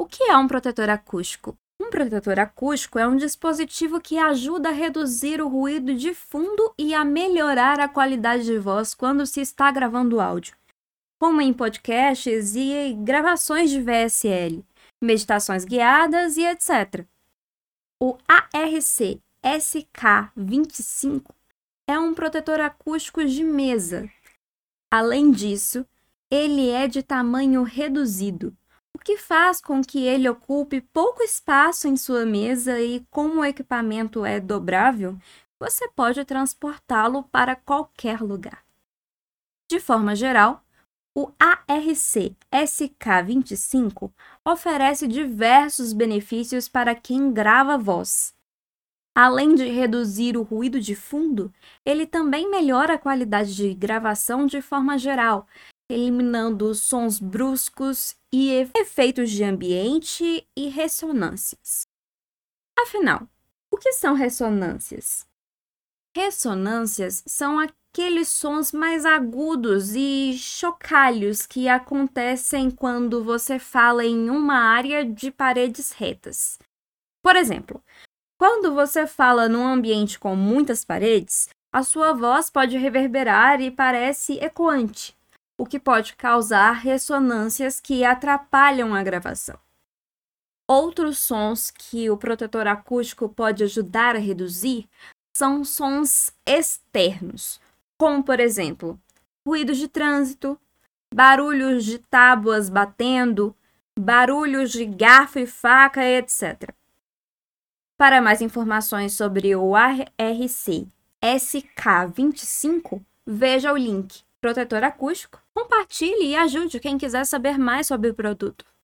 O que é um protetor acústico? Um protetor acústico é um dispositivo que ajuda a reduzir o ruído de fundo e a melhorar a qualidade de voz quando se está gravando áudio, como em podcasts e gravações de VSL, meditações guiadas e etc. O ARC SK25 é um protetor acústico de mesa. Além disso, ele é de tamanho reduzido, o que faz com que ele ocupe pouco espaço em sua mesa e, como o equipamento é dobrável, você pode transportá-lo para qualquer lugar. De forma geral, o ARC SK25 oferece diversos benefícios para quem grava voz. Além de reduzir o ruído de fundo, ele também melhora a qualidade de gravação de forma geral, eliminando sons bruscos e efeitos de ambiente e ressonâncias. Afinal, o que são ressonâncias? Ressonâncias são aqueles sons mais agudos e chocalhos que acontecem quando você fala em uma área de paredes retas. Por exemplo, quando você fala num ambiente com muitas paredes, a sua voz pode reverberar e parece ecoante, o que pode causar ressonâncias que atrapalham a gravação. Outros sons que o protetor acústico pode ajudar a reduzir são sons externos, como, por exemplo, ruídos de trânsito, barulhos de tábuas batendo, barulhos de garfo e faca, etc. Para mais informações sobre o ARC SK25, veja o link Protetor Acústico, compartilhe e ajude quem quiser saber mais sobre o produto.